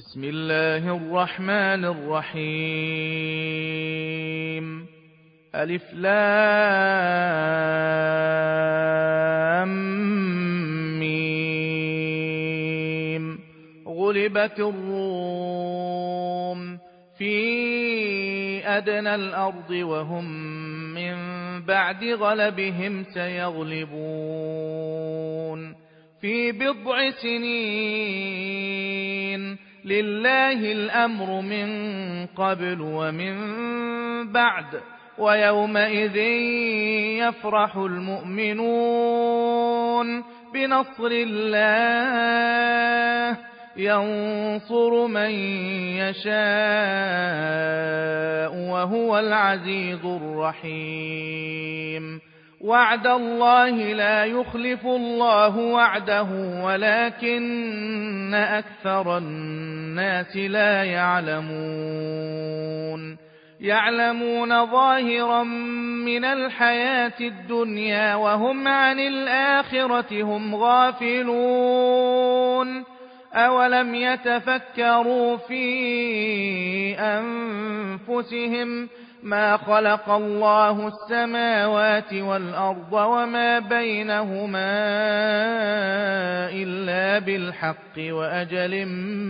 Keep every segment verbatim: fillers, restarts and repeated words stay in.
بسم الله الرحمن الرحيم ألف لام ميم غلبت الروم في أدنى الأرض وهم من بعد غلبهم سيغلبون في بضع سنين لله الأمر من قبل ومن بعد ويومئذ يفرح المؤمنون بنصر الله ينصر من يشاء وهو العزيز الرحيم وعد الله لا يخلف الله وعده ولكن أكثر الناس لا يعلمون يعلمون ظاهرا من الحياة الدنيا وهم عن الآخرة هم غافلون أولم يتفكروا في أنفسهم ما خلق الله السماوات والأرض وما بينهما إلا بالحق وأجل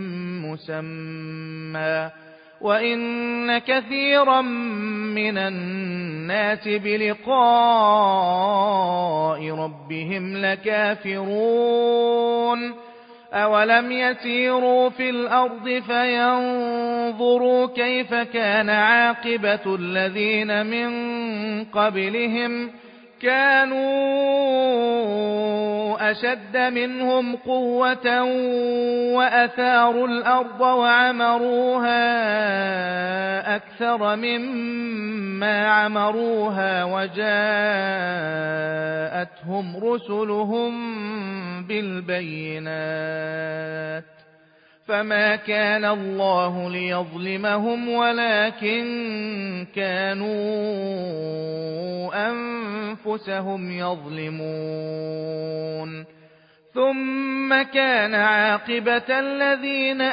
مسمى وإن كثيرا من الناس بلقاء ربهم لكافرون أولم يسيروا في الأرض فينظروا كيف كان عاقبة الذين من قبلهم كانوا أشد منهم قوة وأثاروا الأرض وعمروها أكثر مما عمروها وجاءتهم رسلهم بالبينات فما كان الله ليظلمهم ولكن كانوا أنفسهم يظلمون ثم كان عاقبة الذين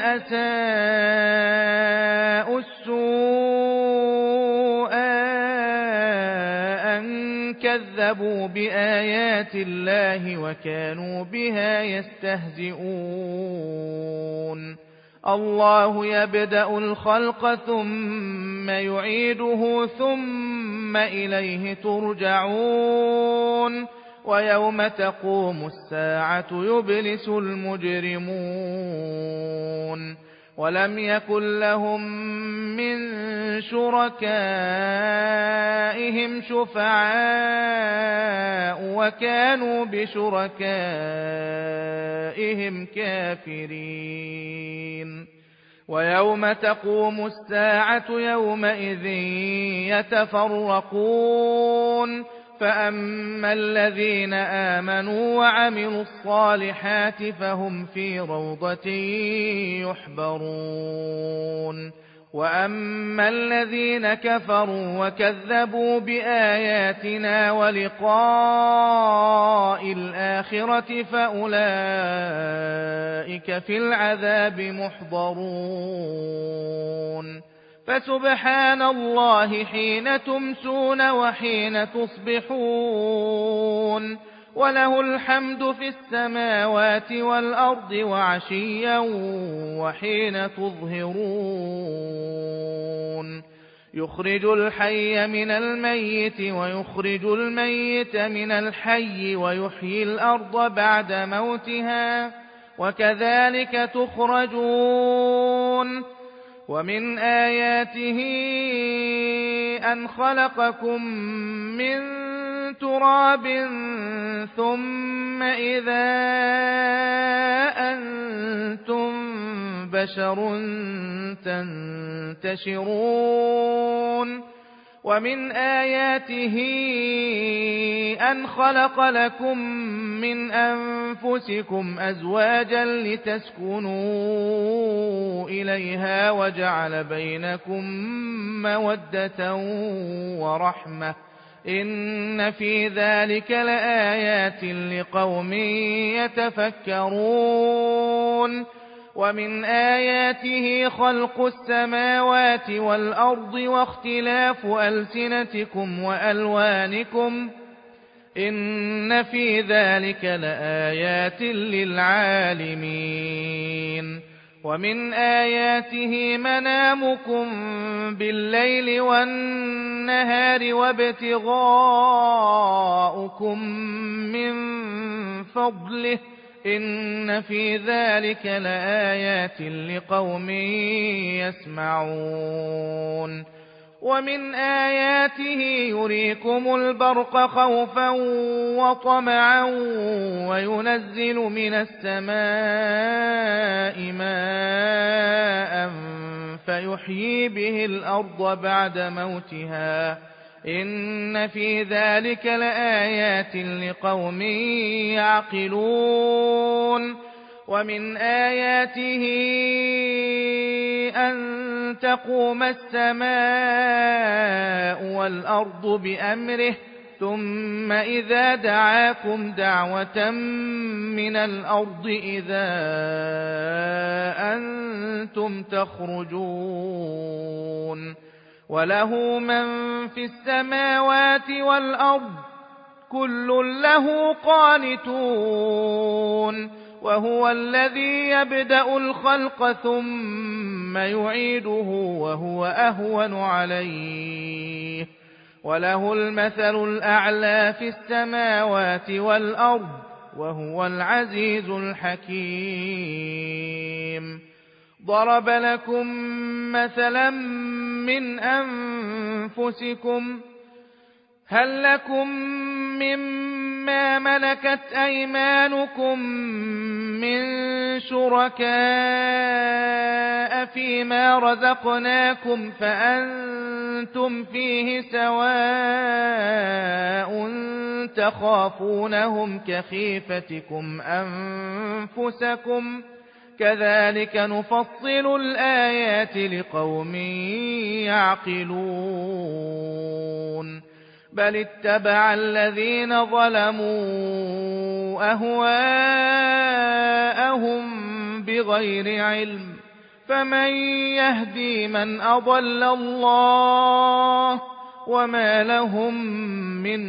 أساءوا السوء أن كذبوا بآيات الله وكانوا بها يستهزئون الله يبدأ الخلق ثم يعيده ثم إليه ترجعون ويوم تقوم الساعة يبلس المجرمون ولم يكن لهم من شركائهم شفعاء وكانوا بشركائهم كافرين ويوم تقوم الساعة يومئذ يتفرقون فأما الذين آمنوا وعملوا الصالحات فهم في روضة يحبرون وأما الذين كفروا وكذبوا بآياتنا ولقاء الآخرة فأولئك في العذاب محضرون فسبحان الله حين تمسون وحين تصبحون وله الحمد في السماوات والأرض وعشيا وحين تظهرون يخرج الحي من الميت ويخرج الميت من الحي ويحيي الأرض بعد موتها وكذلك تخرجون ومن آياته أن خلقكم من تراب ثم إذا أنتم بشر تنتشرون ومن آياته أن خلق لكم من أنفسكم أزواجا لتسكنوا إليها وجعل بينكم مودة ورحمة إن في ذلك لآيات لقوم يتفكرون ومن آياته خلق السماوات والأرض واختلاف ألسنتكم وألوانكم إن في ذلك لآيات للعالمين ومن آياته منامكم بالليل والنهار وابتغاؤكم من فضله إن في ذلك لآيات لقوم يسمعون ومن آياته يريكم البرق خوفا وطمعا وينزل من السماء ماء فيحيي به الأرض بعد موتها إن في ذلك لآيات لقوم يعقلون ومن آياته أن تقوم السماء والأرض بأمره ثم إذا دعاكم دعوة من الأرض إذا أنتم تخرجون وله من في السماوات والأرض كل له قانتون وهو الذي يبدأ الخلق ثم يعيده وهو أهون عليه وله المثل الأعلى في السماوات والأرض وهو العزيز الحكيم ضرب لكم مثلا من أنفسكم هل لكم مما ملكت أيمانكم من شركاء فيما رزقناكم فأنتم فيه سواء تخافونهم كخيفتكم أنفسكم كذلك نفصل الآيات لقوم يعقلون بل اتبع الذين ظلموا أهواءهم بغير علم فمن يهدي من أضل الله وما لهم من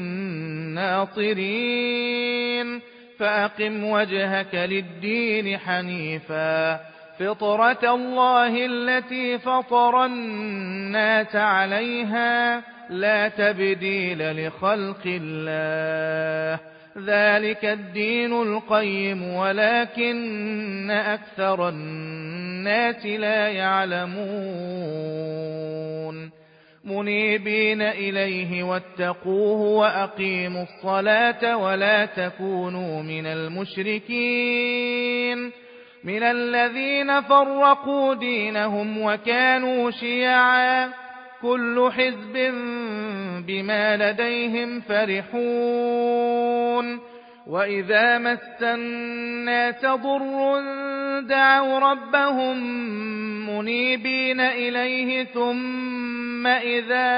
ناصرين فأقم وجهك للدين حنيفا فطرة الله التي فطر الناس عليها لا تبديل لخلق الله ذلك الدين القيم ولكن أكثر الناس لا يعلمون منيبين إليه واتقوه وأقيموا الصلاة ولا تكونوا من المشركين من الذين فرقوا دينهم وكانوا شيعا كل حزب بما لديهم فرحون وإذا مس الناس ضر دعوا ربهم منيبين إليه ثم إذا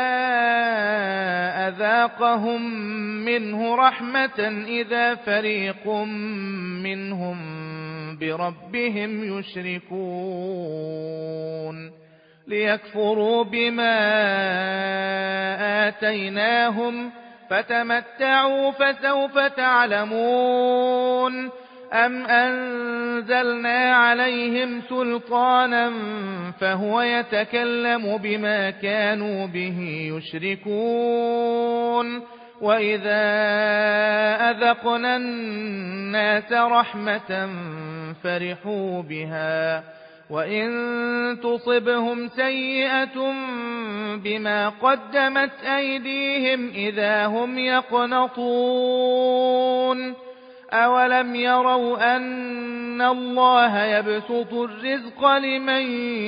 أذاقهم منه رحمة إذا فريق منهم بربهم يشركون ليكفروا بما آتيناهم فتمتعوا فسوف تعلمون أم أنزلنا عليهم سلطانا فهو يتكلم بما كانوا به يشركون وإذا أذقنا الناس رحمة فرحوا بها وإن تصبهم سيئة بما قدمت أيديهم إذا هم يقنطون أولم يروا أن الله يبسط الرزق لمن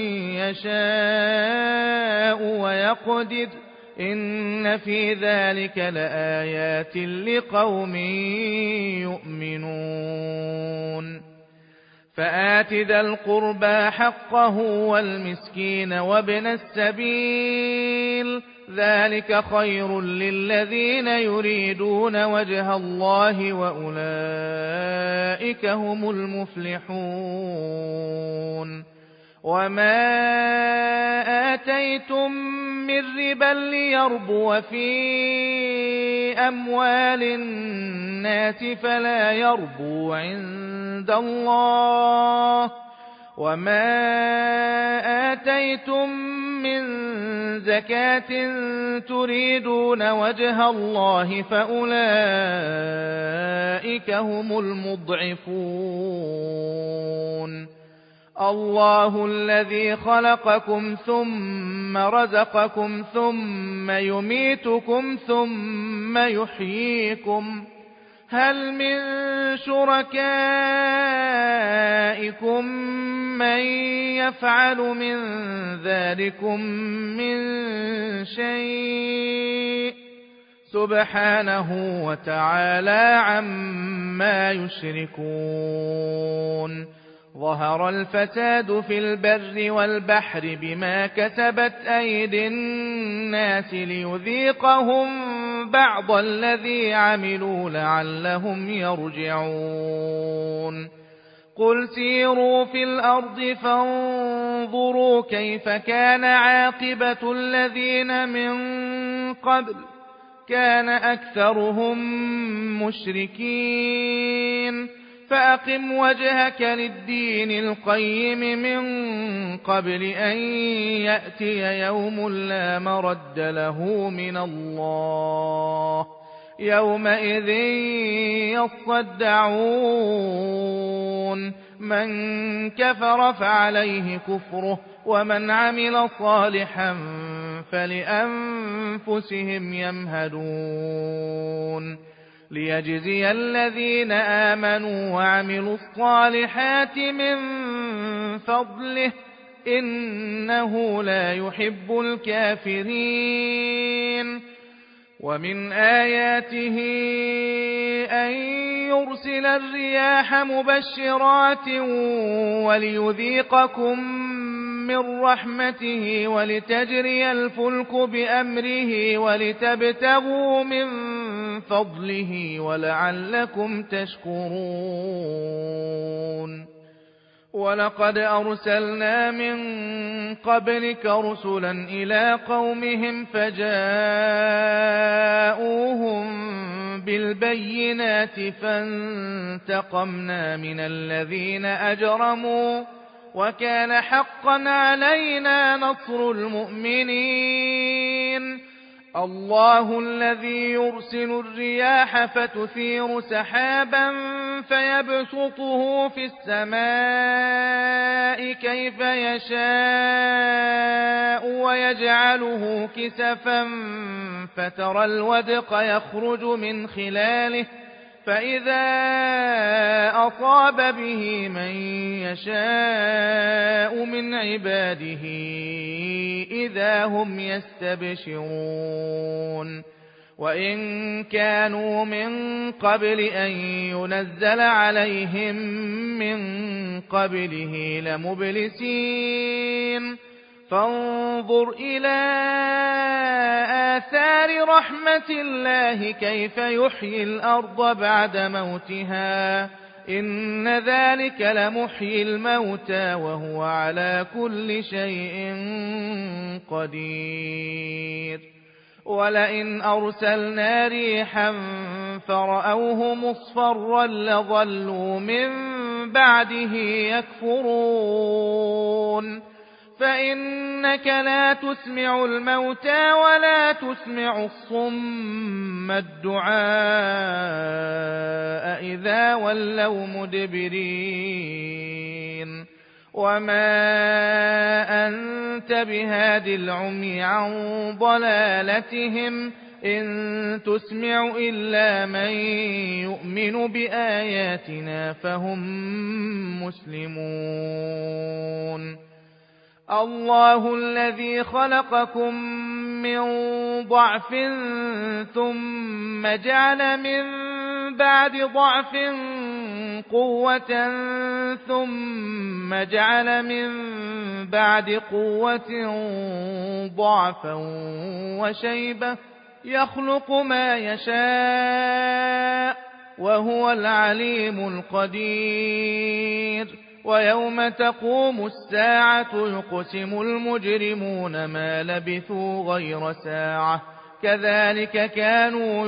يشاء ويقدر إن في ذلك لآيات لقوم يؤمنون فآت ذا القربى حقه والمسكين وابن السبيل ذلك خير للذين يريدون وجه الله وأولئك هم المفلحون وما آتيتم من ربا ليربو في أموال الناس فلا يربو عند الله وما آتيتم من زكاة تريدون وجه الله فأولئك هم المضعفون الله الذي خلقكم ثم رزقكم ثم يميتكم ثم يحييكم هل من شركائكم من يفعل من ذلكم من شيء سبحانه وتعالى عما يشركون ظهر الفساد في البر والبحر بما كسبت أيدي الناس ليذيقهم بعض الذي عملوا لعلهم يرجعون قل سيروا في الأرض فانظروا كيف كان عاقبة الذين من قبل كان أكثرهم مشركين فأقم وجهك للدين القيم من قبل أن يأتي يوم لا مرد له من الله يومئذ يصدعون من كفر فعليه كفره ومن عمل صالحا فلأنفسهم يمهدون ليجزي الذين آمنوا وعملوا الصالحات من فضله إنه لا يحب الكافرين ومن آياته أن يرسل الرياح مبشرات وليذيقكم من رحمته ولتجري الفلك بأمره ولتبتغوا من فضله ولعلكم تشكرون ولقد أرسلنا من قبلك رسلا إلى قومهم فجاءوهم بالبينات فانتقمنا من الذين أجرموا وكان حقا علينا نصر المؤمنين الله الذي يرسل الرياح فتثير سحابا فيبسطه في السماء كيف يشاء ويجعله كسفا فترى الودق يخرج من خلاله فإذا أصاب به من يشاء من عباده إذا هم يستبشرون وإن كانوا من قبل أن ينزل عليهم من قبله لمبلسين فانظر إلى آثار رحمة الله كيف يحيي الأرض بعد موتها إن ذلك لمحيي الموتى وهو على كل شيء قدير ولئن أرسلنا ريحا فرأوه مصفرا لظلوا من بعده يكفرون فإنك لا تسمع الموتى ولا تسمع الصم الدعاء إذا ولوا مدبرين وما أنت بهاد العمي عن ضلالتهم إن تسمع إلا من يؤمن بآياتنا فهم مسلمون الله الذي خلقكم من ضعف ثم جعل من بعد ضعف قوة ثم جعل من بعد قوة ضعفا وشيبة يخلق ما يشاء وهو العليم القدير ويوم تقوم الساعة يقسم المجرمون ما لبثوا غير ساعة كذلك كانوا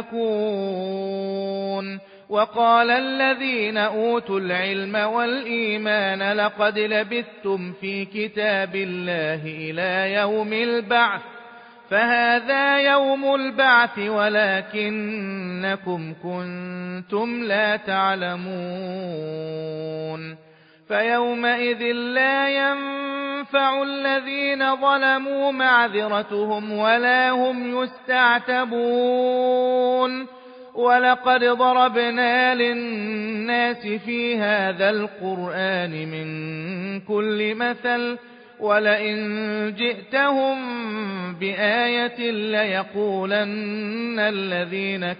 يؤفكون وقال الذين أوتوا العلم والإيمان لقد لبثتم في كتاب الله إلى يوم البعث فهذا يوم البعث ولكنكم كنتم لا تعلمون فيومئذ لا ينفع الذين ظلموا معذرتهم ولا هم يستعتبون ولقد ضربنا للناس في هذا القرآن من كل مثل ولئن جئتهم بآية ليقولن الذين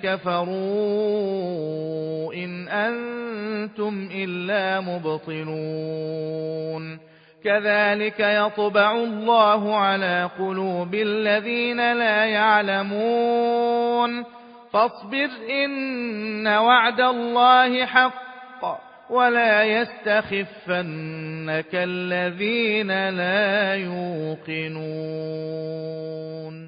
كفروا إن أنتم إلا مبطلون كذلك يطبع الله على قلوب الذين لا يعلمون فاصبر إن وعد الله حق ولا يستخفنك الذين لا يوقنون